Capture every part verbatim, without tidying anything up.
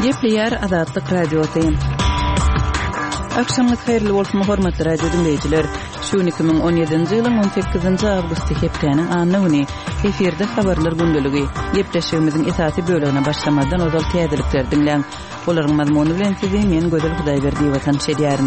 Gepleyer Azatlyk radiosyň. Akşamyz hayrly bolsun hormatly radio dinleýijiler. Şu iki bin on ýedinji ýylyň on sekizinji awgusty hepdeniň anyny efirde habarlar gündeligi gepleşigimiziň esasy bölegine başlamadan ozal täzelikler dinleň. Olaryň mazmuny bilen sizi men Gödel Hudaýberdi watan şeýärdim.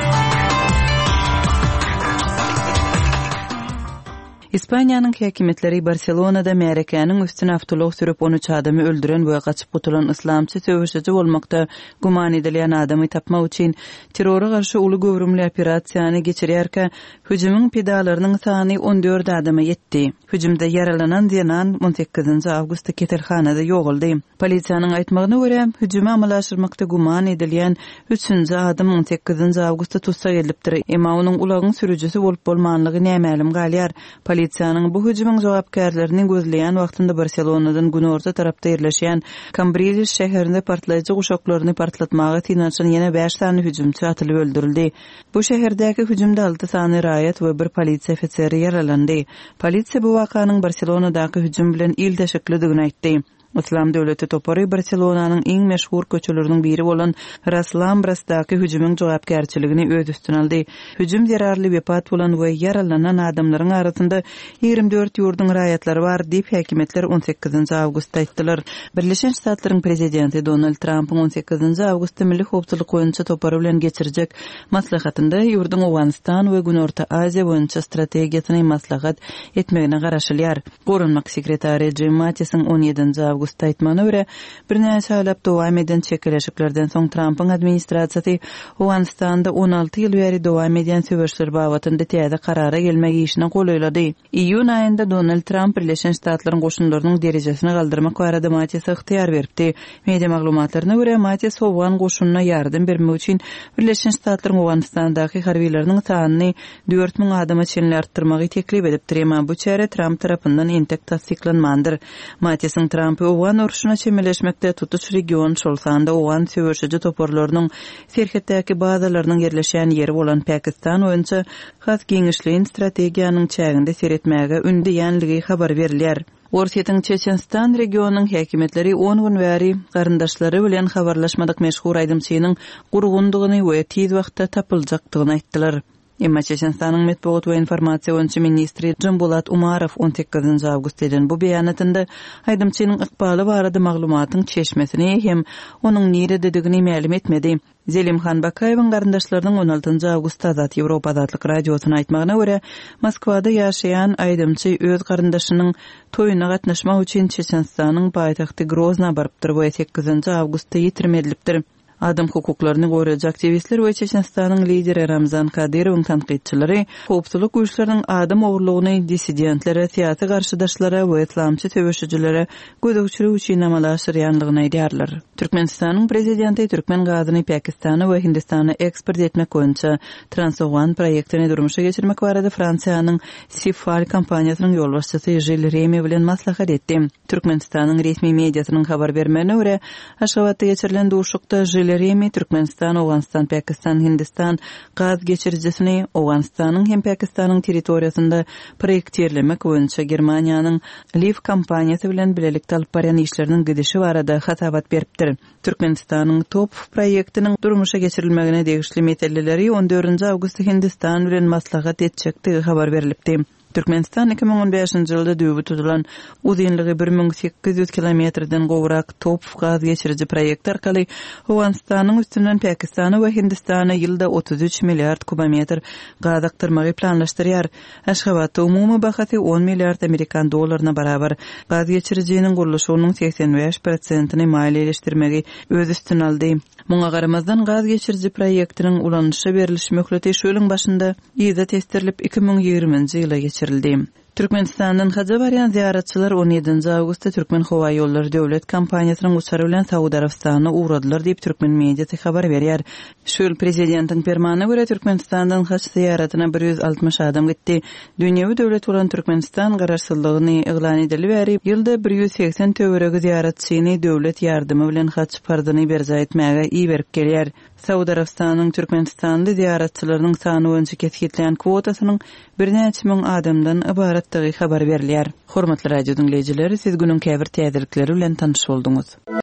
İspaniýanyň häkimetleri Barcelonada märekanyň üstüne awtolog sürüp on üç adamy öldüren we gaçyp gutulan islamçy söwüşçi bolmakda guman edilen adamy tapmak üçin terrora garşy uly göwrümli operasiýany geçirýärkä hüjümüň pedalarynyň sany on dört adama ýetdi. Hüjümde yaralanan diýen on sekizinji awgustda ketelhanada ýoguldy. Polisiýanyň aýtmagyna görä, hüjümi amalaşdyrmakda guman edilen üçünji adam on sekizinji awgustda tutsa gelipdir. Emma onuň ulagyň sürüjüsi bolup bolmanlygy nämälim galýar. Polisiýanyň bu hüjümüň jogapkärlerini gözleýän wagtynda Barcelonadan günorta tarapda ýerleşýän Cambrils şäherinde partlaýjy guşaklaryny partlatmagy tinançan ýene beş sany hüjümçi atylyp öldürildi. Bu şäherdäki hüjümde alty sany raýat we bir polisiýa ofiseri ýaralandy. Polisiýa bu wakanyň Barcelonadaky hüjüm bilen il teşekkürligini aýtdy. İslam döwleti topary Barcelonanyň iň meşhur köçeleriniň biri bolan Ras Lambrasdaky hüjümüň jogapkärçiligini öz üstüne aldy. Hüjüm zerarly wepat bolan we yaralanan adamlaryň arasynda ýigirmi dört ýurdun raýatlary bar diýip häkimetler on sekizinji awgustda aýtdylar. Birleşen Ştatlaryň prezidenti Donald Trump on sekizinji awgustda milli howpçylyk boýunça topary bilen geçirjek maslahatynda ýurdun Awganistan we Günorta Aziýa boýunça strategiýasyny maslahat etmegine garaşylýar. Gorunmak sekretary Jim Mattisin on ýedinji awgustda aýtmana görä, bir näçe aýlap dowam eden çekileşiklerden soň Trumpyň administrasiýasy Awganistanda on alty ýyl bäri dowam eden söwüşler babatynda täze karara gelmek işine golaýlady. Iýun aýynda Donald Trump Birleşen Ştatlaryň goşunlarynyň derejesini galdyrmak barada Mattis'e ihtiýar berdi. Media maglumatlaryna görä, Mattis Awgan goşununa ýardym bermek üçin Birleşen Ştatlaryň Awganistandaky harbiýlerini sanyny dört ming adama çenli artdyrmagy teklip edipdir. Emma bu çäre Trump tarapyndan entek tasdiklanmandyr. Mattis'in Trump Awgan urşuna çemeleşmekde tutuş region şolsanda Awgan söwüşçi toporlarynyň serhetdäki bazalarynyň ýerleşýän ýeri bolan Pakistan boýunça has giňişliň strategiýanyň çäginde seretmäge ündüýänligi habar berilýär. Orsiýetiň Çeçenstan regionunyň häkimetleri on gün bäri garyndaşlary bilen habarlaşmadyk meşhur aýdymçynyň gurgundygyny we tiz wagtda tapyljakdygyny aýtdylar. Emma Çeçenstanyň Medeniýet we Informasiýa boýunça ministri Jumbulat Umarow on sekizinji awgustdan bu beýanatynda aýdymçynyň ykbaly barada maglumatyň çeşmesini hem onuň nire dedigini mälim etmedi. Zelimhan Bakaýewiň garyndaşlarynyň on altynji awgustda Azat Ýewropa Azatlyk radiosyna aýtmagyna görä, Moskwada ýaşaýan aýdymçy öz garyndaşynyň toýuna gatnaşmak üçin Çeçenstanyň paýtagty Grozna barypdyr we sekizinji awgustda ýitirmedilipdir. Adam hukuklaryny goraýjy aktivistler we Çeçenstanyň lideri Ramzan Kadyrowyň tanqidçileri howpçylyk güýçläriniň adam ogurlygyny dissidentlere, syýasy garşydaşlara we islamçy söwüşçilere gödөгçilik üçin amalaşdyrýanlygyny aýdýarlar. Türkmenistanyň prezidenti Türkmen gazyny Pakistana we Hindistana eksport etmek boýunça Trans-Awgan proýektini durmuşa geçirmek barada Fransiýanyň Sifal kompaniýasynyň ýolbaşçysy Gilles Remy bilen maslahat etdi. Türkmenistanyň resmi mediasynyň habar bermegine görä, Aşgabatda geçirilen duşukda Remy Türkmenistan, Awganistan, Pakistan, Hindistan gaz geçiricisini Awganistanyň hem Pakistanyň territoriýasynda proýektirlemek boýunça Germaniýanyň Leaf kompaniýasy bilen bilelikde alyp barýan işleriniň gidişi barada hasabat beripdir. Türkmenistanyň top proýektiniň durmuşa geçirilmegine degişli meseleleri on dördünji awgustda Hindistan bilen maslahat etjekdigi habar berilipdi. Türkmenistan iki bin on beşinji ýylda düýbi tutulan uzunlygy bir ming sekiz ýüz kilometrden gowrak top gaz geçiriji proýekt arkaly Awganistanyň üstünden Pakistana we Hindistana ýylda otuz üç milliard kubometr gaz aktyrmagy planlaşdyrýar. Aşgabatda umumy bahasy on milliard Amerikan dollaryna barabar gaz geçirijiniň gurulşynyň seksen beş persentini maliýeleşdirmegi öz üstüne aldy. Muňa garamazdan gaz geçiriji proýektiniň ulanýşa beriliş möhleti şu ýylyň başynda ýyza testirilip iki bin ýigriminji ýyla geçirildi. Türkmenistan'dan haja barýan ziyaretçiler on ýedinji awgustda Türkmen Howa ýolları döwlet kompaniýasynyň uçary bilen Saudy Arabistanyna uğradylar diýip Türkmen mediasy habar berýär. Şu ýyl prezidentiň fermanyna görä Türkmenistandan haç ziyaretina bir yüz altmış adam gitdi. Dünýäwi döwlet bolan Türkmenistan garaşsyzlygyny eglan edildi bäri ýylda bir yüz seksen töweregi ziyaretçini döwlet ýardymy bilen haç pardyny berja etmäge iý berip gelýär. Saudy Arabistanyň Türkmenistanly ziyaretçileriniň sany boýunça kesgitlen kwotasynyň bir näçe ming adamdan ibaratdygy habar berilýär. Hormatly radio dinleýijileri, siz günüň käbir täzelikleri bilen tanyş bolduňuz.